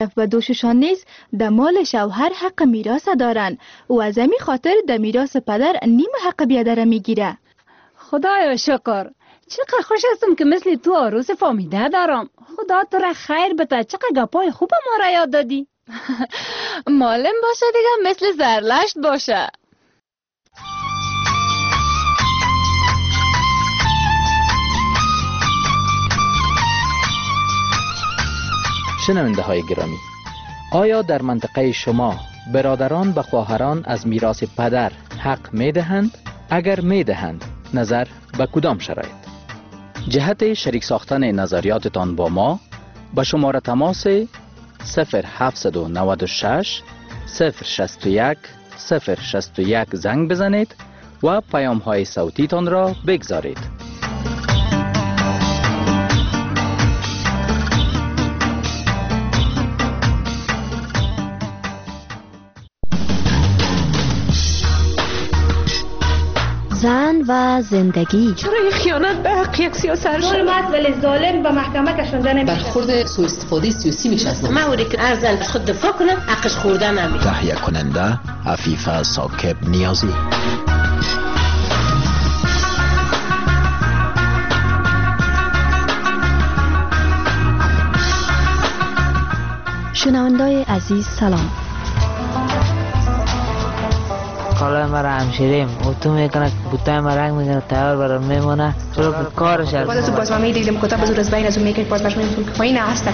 و دوششان نیز در مال شوهر حق میراث دارند و از همین خاطر در میراث پدر نیم حق بیادر میگیره. خدایا شکر، چقدر خوش هستم که مثل تو عروس فامیده دارم. خدا تو را خیر بده، چقدر گپای خوب ما را یاد دادی. معلم باشه دیگه مثل زرلشت باشه. شنونده های گرامی، آیا در منطقه شما برادران به خواهران از میراث پدر حق می دهند؟ اگر می دهند، نظر به کدام شرایط؟ جهت شریک ساختن نظریاتتان با ما به شماره تماس 0796 061 061 زنگ بزنید و پیام های صوتی تان را بگذارید. زن و زندگی. چرا این خیانت به حق یک سیاست ظلمت ولی ظالم به محکمه کشانده نمیشه. برخورد سوء استفاده سیاسی میشه از موری که ارزن خود دفاع کنه حقش خورده نمیشه. تهیه کننده عفیفه ثاقب نیازی. شنوندای عزیز سلام. خاله مرا همشیریم او تو میکنه بوتای ما رنگ میکنه تیار برام میمونه چرا که کارش هست. باز تو باز ما میدیدیم کتاب زور از بین از اون میکنه باز باش میدیم که پایین هستن.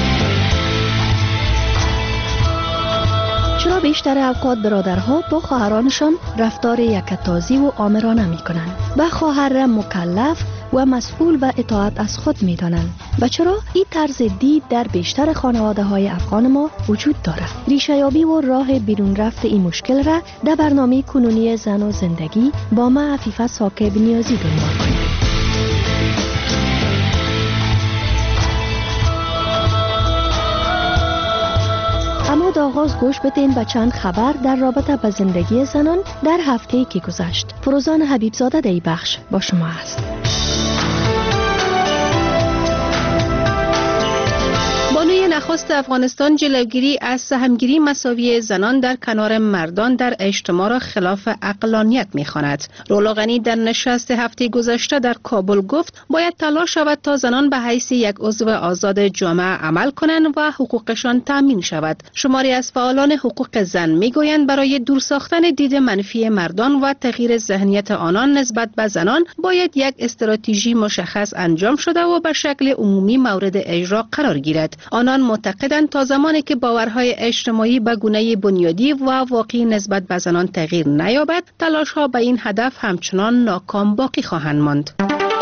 چرا بیشتر اوقات برادرها با خواهرانشان رفتار یکتازی و آمرانه میکنند و خواهر را مکلف و مسئول و اطاعت از خود میدانند و چرا این طرز دید در بیشتر خانواده های افغان ما وجود دارد؟ ریشه یابی و راه بیرون رفت این مشکل را در برنامه کنونی زن و زندگی با من عفیفه ثاقب نیازی دنبال کنید. اما در آغاز گوش بدین به چند خبر در رابطه با زندگی زنان در هفته‌ای که گذشت. فروزان حبیبزاده در این بخش با شما است. بانوی نخست افغانستان جلوگیری از سهمگیری مساوی زنان در کنار مردان در اجتماع را خلاف عقلانیت می‌خواند. رولا غنی در نشست هفته گذشته در کابل گفت باید تلاش شود تا زنان به حیث یک عضو آزاد جامعه عمل کنند و حقوقشان تامین شود. شماری از فعالان حقوق زن می‌گویند برای دور ساختن دید منفی مردان و تغییر ذهنیت آنان نسبت به زنان باید یک استراتژی مشخص انجام شده و به شکل عمومی مورد اجرا قرار گیرد. آنان معتقدند تا زمانی که باورهای اجتماعی به گونه بنیادی و واقعی نسبت به زنان تغییر نیابد، تلاش‌ها به این هدف همچنان ناکام باقی خواهند ماند.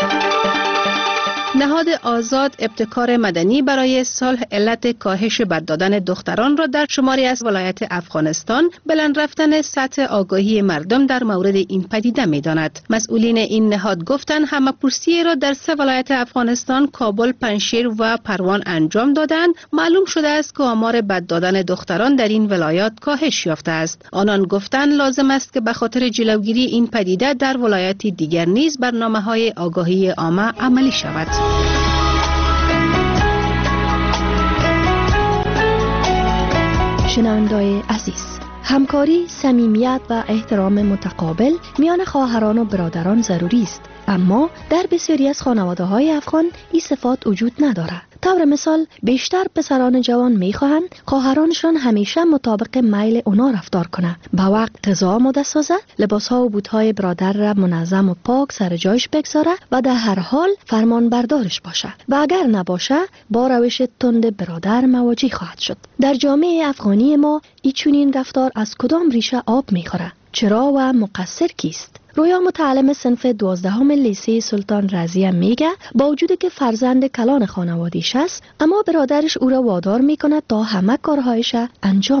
نهاد آزاد ابتکار مدنی برای صلح علت کاهش بد دادن دختران را در شماری از ولایت افغانستان بلند رفتن سطح آگاهی مردم در مورد این پدیده می‌داند. مسئولین این نهاد گفتند همه‌پرسی را در 3 ولایت افغانستان، کابل، پنجشیر و پروان انجام دادند. معلوم شده است که آمار بد دادن دختران در این ولایات کاهش یافته است. آنان گفتند لازم است که به خاطر جلوگیری این پدیده در ولایات دیگر نیز برنامه‌های آگاهی عامه عملی شود. شنوندای عزیز، همکاری، صمیمیت و احترام متقابل میان خواهران و برادران ضروری است، اما در بسیاری از خانواده‌های افغان این صفات وجود ندارد. طور مثال بیشتر پسران جوان میخواهند خواهرانشان همیشه مطابق میل اونا رفتار کنند، به وقت غذا آماده سازه، لباسها و بوتهای برادر را منظم و پاک سر جایش بگذاره و در هر حال فرمان بردارش باشه و اگر نباشه با روش تند برادر مواجه خواهد شد. در جامعه افغانی ما این چنین رفتار از کدام ریشه آب میخوره؟ چرا و مقصر کیست؟ رویا متعلم صنف 12 لیسه سلطان رضیه میگه با وجودی که فرزند کلان خانوادیش است، اما برادرش او را وادار میکنه تا همه کارهایش انجام بده.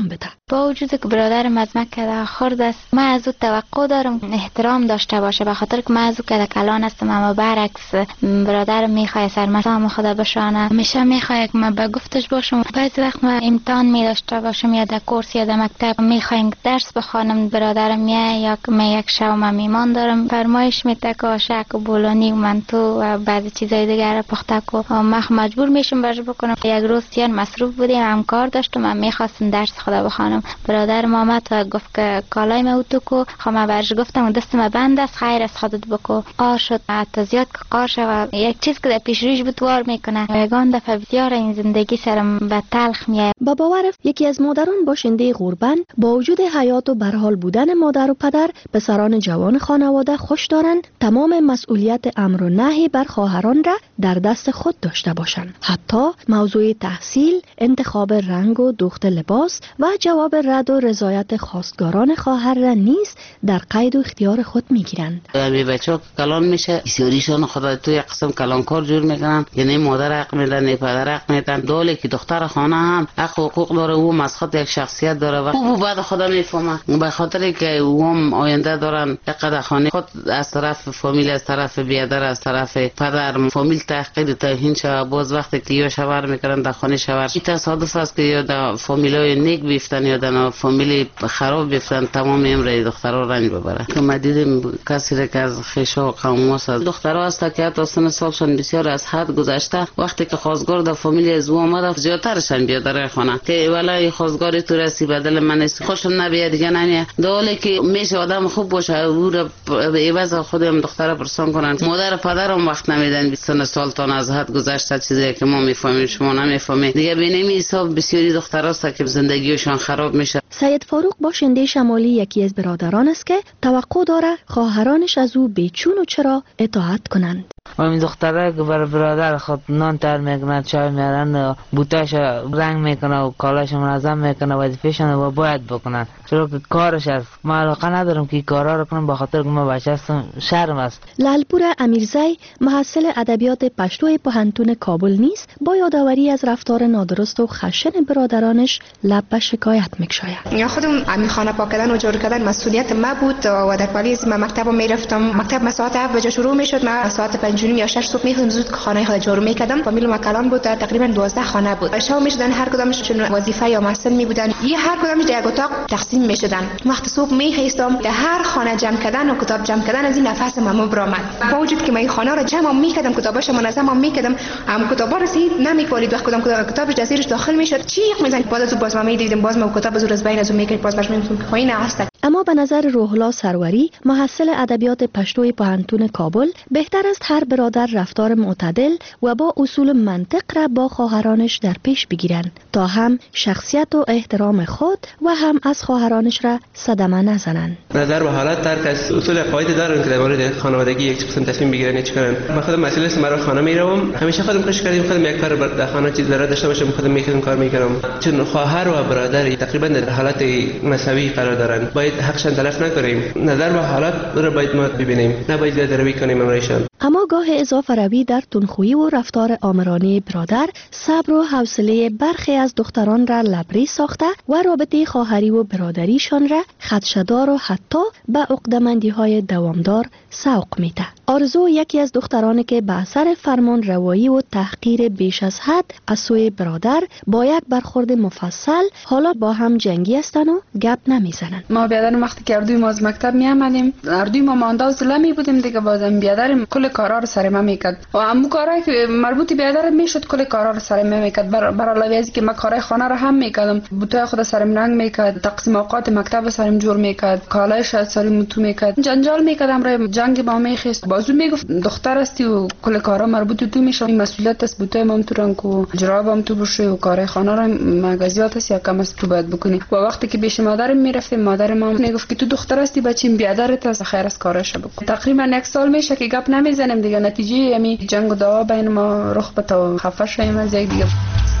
با وجود که برادرم از مکه خرد است، من از او توقع دارم احترام داشته باشه، به خاطر که من از او کلان هستم. اما برعکس برادرم میخواد سرمسام خدا بشانه، همیشه میخواد که من به گفتش باشم. بعضی وقت من امتحان میداشته باشم یا در کورس یا در مکتب میخوایم درس بخوانم، برادرم میاد یا که من یک شب من میمان دارم فرمایش میده که آشک و بولونی و منتو و بعضی چیزای دیگر پخته کو، من مجبور میشم برش بکنم. یک روز سیان مصروف بودیم، هم کار داشتم، من میخواستم درس خدا بخوانم. برادرم آمد و گفت که کالای ما اوتو کو، خب من برش گفتم دست ما بند است، خیر است خودت بکو. آر شد حتی زیاد که قار شد، یک چیز که در پیش روش بتوار میکنه. یگان دفعه بسیار این زندگی سرم به تلخ میاد. با باور یکی از مادران باشنده غربن با وجود حیات و برحال بودن مادر و پدر، پسران جوان خانواده خوش دارند تمام مسئولیت امر و نهی بر خواهران را در دست خود داشته باشند. حتی موضوع تحصیل، انتخاب رنگ و دوخت لباس و جواب رد و رضایت خواستگاران خواهر را نیز در قید و اختیار خود میگیرند. همین بچه‌ها کلان میشه، بسیاریشون خدا تو یک قسم کلانکار جور میکنن، یعنی مادر حق میدن، نه پدر حق میدن. دوله که دختر خانه هم حق و حقوق داره، او مسخط یک شخصیت داره و او بعد خدا میفهمه، به خاطر که او هم آینده دارن. یک خانه خود از طرف فامیل، از طرف بیادر، از طرف پدر فامیل تحقیر توهین شوه. باز وقتی که یا شوهر میکنن در خانه شوهر، این تصادف است که یا در فامیلای نیک بیفتن یا در فامیل خراب بیفتن، تمام عمر دخترها رنج ببره. که ما دیدیم کسی که از خیشا و قوم است، دخترها است که حتی سن سالشون بسیار از حد گذشته، وقتی که خواستگار در فامیل از او آمد زیادترشن بیادر خانه که ولی خواستگاری تو رسی بدل من است، خوشم نبیاد دیگه نمیه. دوله که میشه آدم خوب باشه، او را به عوض خودم دختر پرسان کنن. مادر پدر هم وقت نمیدن، 20 سال تا از حد گذشته، چیزی که ما میفهمیم شما نمیفهمید دیگه. ببینیم حساب بسیاری دختراست که زندگیشون خراب میشه. سید فاروق باشنده شمالی یکی از برادران است که توقع داره خواهرانش از او بیچون و چرا اطاعت کنند. و این دختره که برای برادر خود نان تر میکنه، چای میارن، بوتاش رنگ میکنه و کالاش منظم میکنه، وظیفه‌شون و باید بکنن، چرا که کارش است. ما علاقه ندارم که کارا رو کنم، به خاطر که ما بچه هستم، شرم است. لالپور امیرزی محصل ادبیات پشتو پوهنتون کابل نیست با یادآوری از رفتار نادرست و خشن برادرانش لب به شکایت میکشاید. خودم همین خانه پاک کردن و جارو کردن مسئولیت ما بود و در پالیز ما مکتب میرفتم. مکتب ساعت 7 بجه شروع میشد، ما ساعت 5 یا 6 صبح میخوام زود خانه خود جارو میکردم. فامیل ما کلان بود، تقریبا 12 خانه بود. شب میشدن هر کدامش چون وظیفه یا مسئله می بودن، یه هر کدامش در یک اتاق تقسیم میشدن. وقت صبح میخواستم در هر خانه جمع کردن و کتاب جمع کردن از این نفس ما برآمد. با وجود که من این خانه را جمع میکردم، کتاباش منظم میکردم، اما کتابا رسید نمیکولید. وقت کدام کتابش دستش داخل میشد چیخ میزنید. باز از باز ما میدیدیم، باز ما کتاب زور از بین از میکرد، باز باش میگفتم که خوین هست. اما به نظر روح الله سروری محصل ادبیات پشتو پوهنتون کابل، بهتر است هر برادر رفتار معتدل و با اصول منطق را با خواهرانش در پیش بگیرند تا هم شخصیت و احترام خود و هم از خواهرانش را صدمه نزنند. نظر به حالت ترک از اصول قاعده دارن که در مورد خانوادگی یک قسم تصمیم بگیرن چی کنن. من خودم مسئله است، مرا خانه میروم، همیشه خودم کوشش کردم خودم یک کار در خانه چیز داره داشته باشم، خودم میکردم کار میکردم. چون خواهر و برادر تقریبا در حالت مساوی قرار دارن، باید حقشان تلف نکنیم. نظر به حالت رو باید ما ببینیم، نباید زیاده روی کنیم امرایشان. اما گاه اضافه روی در تندخویی و رفتار آمرانه برادر، صبر و حوصله برخی از دختران را لبریز ساخته و رابطه خواهری و برادریشان را خدشه‌دار و حتی به عقده‌مندی‌های دوامدار سوق می‌ده. آرزو یکی از دخترانی که به اثر فرمان روایی و تحقیر بیش از حد از سوی برادر با یک برخورد مفصل حالا با هم جنگی هستند و گپ نمیزنند. ما بیادرم وقتی که اردوی ما از مکتب می آمدیم، اردوی ما مانده و زلمی بودیم دیگه، بازم بیادرم کل کارا رو سر ما میکرد و همون کارایی که مربوط بیادرم میشد کل کارا رو سر ما میکرد. بر علاوه از که ما کارای خانه رو هم میکردم، بوتای خود سرم رنگ میکرد، تقسیم اوقات مکتب سرم جور میکرد، کالایش سرم تو میکرد، جنجال میکردم، رای جنگ با میخست. بازو میگفت دختر هستی و کل کارا مربوط تو میشه، این مسئولیت است، بوتای ما تو رنگ و جرابم تو بشه و کارای خانه رو مغازیات است یا کم است تو باید بکنی. و وقتی که پیش مادرم میرفتیم، مادرم هم میگفت که تو دختر هستی، بچیم بیادرت است، خیر از کارش بکن. تقریبا یک سال میشه که گپ نمیزنیم دیگه. نتیجه همین جنگ و دعوا بین ما رخ به تو خفه شدیم از یک دیگه.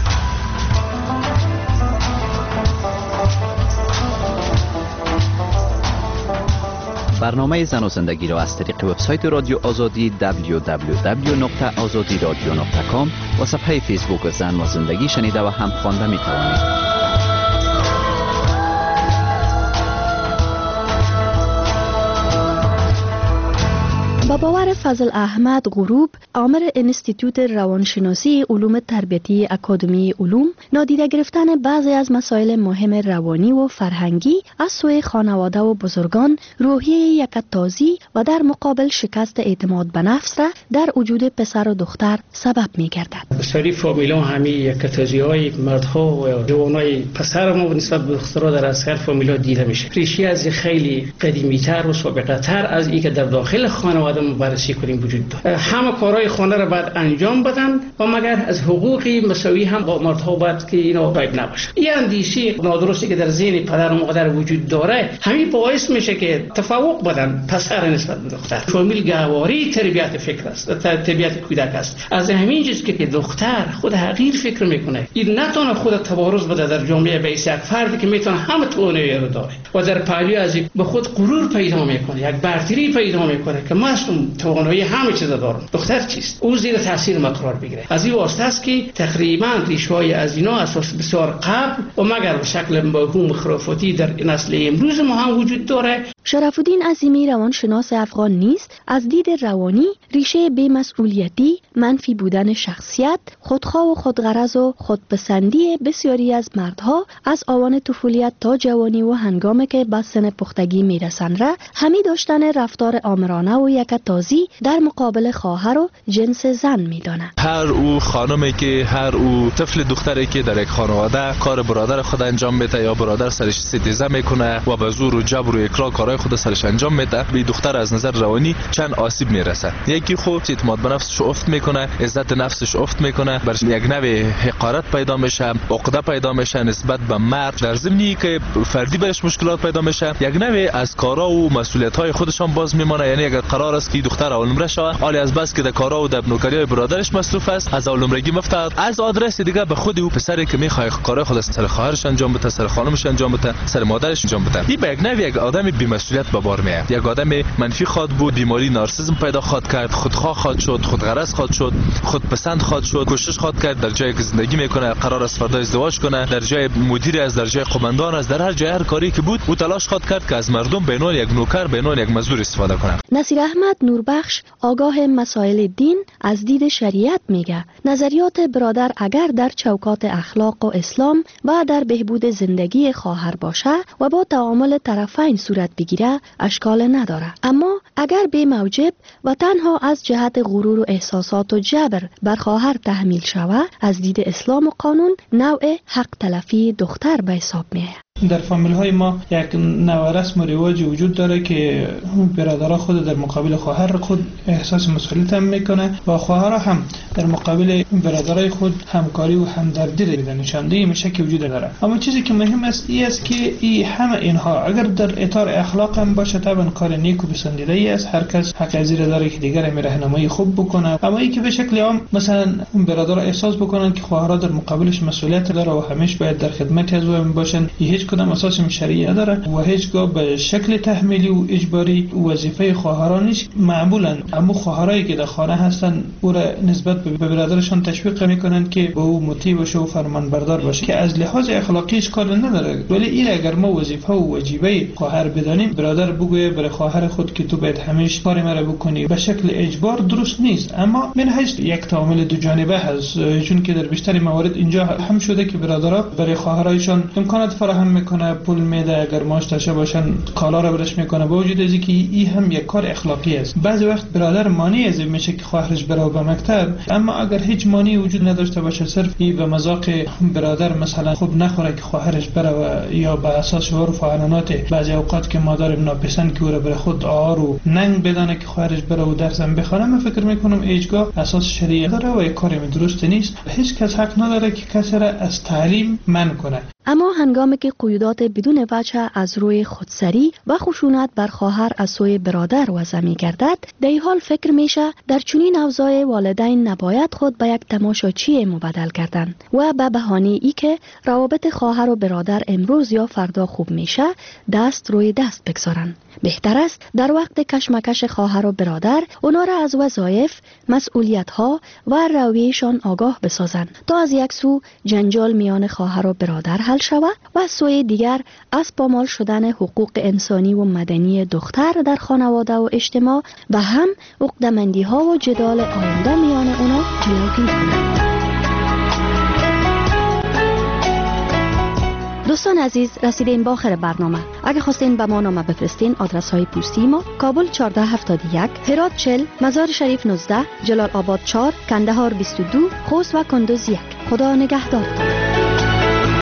برنامه زن و زندگی را از طریق وبسایت رادیو آزادی www.azadiradio.com و صفحه فیسبوک زن و زندگی شنیده و هم خوانده می توانید. با باور فضل احمد غروب، آمر انستیتوت روانشناسی علوم تربیتی اکادمی علوم، نادیده گرفتن بعضی از مسائل مهم روانی و فرهنگی از سوی خانواده و بزرگان روحیه یکتازی و در مقابل شکست اعتماد به نفس را در وجود پسر و دختر سبب می گردد. بسیاری فامیلا همین یکتازی های مردها و جوانای پسر ما نسبت به دخترها در اکثر فامیلا دیده میشه. ریشه از خیلی قدیمی تر و سابقه تر از این که در داخل خانواده ما بررسی کنیم وجود داره. همه کارهای خانه را باید انجام بدن و مگر از حقوقی مساوی هم با مردها باید که اینا غایب نباشه. این اندیشه نادرستی که در ذهن پدر و مادر وجود داره همین باعث میشه که تفاوت بدن پسر نسبت به دختر. فامیل گهواری تربیت فکر است، تربیت کودک است. از همین چیز که دختر خود حقیر فکر میکنه، این نتونه خود تبارز بده در جامعه به یک فردی که میتونه همه توانایی رو داره و در پهلوی از به خود غرور پیدا میکنه، یک برتری پیدا میکنه که من توانایی همه چیز دارم. دختر چیست؟ او زیر تاثیر ما قرار بگیره. از این واسطه است که تقریبا ریشه‌های از اینا اساس بسیار قبل و مگر به شکل مفهوم خرافاتی در نسل امروز ما هم وجود داره. شرف‌الدین عظیمی روانشناس افغان نیز از دید روانی ریشه بی‌مسئولیتی، منفی بودن شخصیت، خودخواه و خودغرض و خودپسندی بسیاری از مردها از آوان طفولیت تا جوانی و هنگامی که به سن پختگی میرسند را همی داشتن رفتار آمرانه و یکتازی در مقابل خواهر و جنس زن میدانند. هر او خانمی که هر او طفل دختری که در یک خانواده کار برادر خود انجام میده یا برادر سرش ستیزه میکنه و به زور و جبر و اکراه کارهای خود سرش انجام میده، به دختر از نظر روانی چند آسیب میرسه. یکی خود اعتماد به نفسش افت میکنه، عزت نفسش افت میکنه، برش یک نوع حقارت پیدا میشه، عقده پیدا میشه نسبت به مرد، در ضمنی که فردی برش مشکلات پیدا میشه، یک نوع از کارا و مسئولیت‌های خودشان باز میمونه. یعنی اگر قرار است که دختر اولمره شوه، حالی از بس که در کارا و در نوکری‌های برادرش مصروف است، از اولمرگی مفتاد، از آدرس دیگه به خود او پسری که میخواد کارای خود سر خواهرش انجام بده، سر خانمش انجام بده، سر مادرش انجام بده. این به یک نوع یک آدم بی‌مسئولیت به بار میاد. یک آدم منفی خواد بود، بیماری نارسیسم پیدا خواد کرد، خودخواه خواد شد، خودغرض خواد شد، خودپسند خواد شد، کوشش خواد کرد در جایی که زندگی میکنه قرار است فردا ازدواج کنه، در جای مدیر از، در جای قماندان از، در هر جای هر کاری که بود او تلاش خواد کرد که از مردم به عنوان یک نوکر، به عنوان یک مزدور استفاده کنه. نصیر احمد نوربخش آگاه مسائل دین از دید شریعت میگه نظریات برادر اگر در چوکات اخلاق و اسلام و در بهبود زندگی خواهر باشه و با تعامل طرفین صورت بگیره اشکال نداره، اما اگر به موجب و تنها از جهت غرور و احساسات و جبر بر خواهر تحمیل شوه از دید اسلام و قانون نوع حق تلفی دختر به حساب میه. در فامیل های ما یک نوع رسم و رواج وجود داره که برادرها خود در مقابل خواهر خود احساس مسئولیت هم میکنه و خواهرها هم در مقابل برادرای خود همکاری و همدردی را نشانده میشه که وجود داره. اما چیزی که مهم است این است که همه اینها اگر در اطار اخلاق هم باشه طبعا کار نیک و پسندیده ای است، هر کس حق از این داره که دیگر می راهنمایی خوب بکنه. اما این که به شکل عام مثلا برادرها احساس بکنن که خواهرها در مقابلش مسئولیت داره و همیشه باید در خدمت از او باشن، هیچ کدام اساس شرعی نداره و هیچگاه به شکل تحمیلی و اجباری وظیفه خواهران نیست. معمولا اما خواهرایی که در خانه هستن او را نسبت به برادرشان تشویق میکنن که به او مطیع باشه و فرمانبردار باشه که از لحاظ اخلاقی اشکال نداره. ولی این اگر ما وظیفه و واجبه خواهر بدانیم، برادر بگویه برای خواهر خود که تو باید همیشه کار مرا بکنی به شکل اجبار درست نیست. اما من هیچ یک تعامل دو جانبه هست، چون که در بیشتر موارد اینجا هم شده که برادرها برای خواهرایشان امکانات فراهم میکنه، پول میده، اگر ماش داشته باشن کالا را برش میکنه، با وجود از اینکه این هم یک کار اخلاقی است. بعضی وقت برادر مانع از این میشه که خواهرش بره به مکتب، اما اگر هیچ مانعی وجود نداشته باشه، صرف این به مذاق برادر مثلا خوب نخوره که خواهرش بره و یا به اساس عرف و عنعنات بعضی اوقات که مادر ناپسند که او را بر خود آر و ننگ بدانه که خواهرش بره و درسم بخونه، من فکر میکنم ایجگاه اساس شرعی داره و یک کاری درست نیست. هیچ کس حق نداره که کسی را از تعلیم منع کنه. اما هنگامی که قیودات بدون وجه از روی خودسری و خشونت بر خواهر از سوی برادر وضع می گردد، در این حال فکر میشه در چنین اوضاع والدین نباید خود به یک تماشاچی مبدل کردند و به بهانه ای که روابط خواهر و برادر امروز یا فردا خوب میشه دست روی دست بگذارند. بهتر است در وقت کشمکش خواهر و برادر اونا را از وظایف، مسئولیت‌ها و رویشان آگاه بسازند تا از یک سو جنجال میان خواهر و برادر حل شود و از سوی دیگر از پامال شدن حقوق انسانی و مدنی دختر در خانواده و اجتماع و هم عقده‌مندی ها و جدال آینده میان اونا جلوگیری کنند. دوستان عزیز، رسیدیم به آخر برنامه. اگه خواستین به ما نامه بفرستین، آدرس های پستی ما: کابل 1471، هرات 40، مزار شریف 19، جلال آباد 4، کندهار 22، خوست و کندوز 1. خدا نگهدار.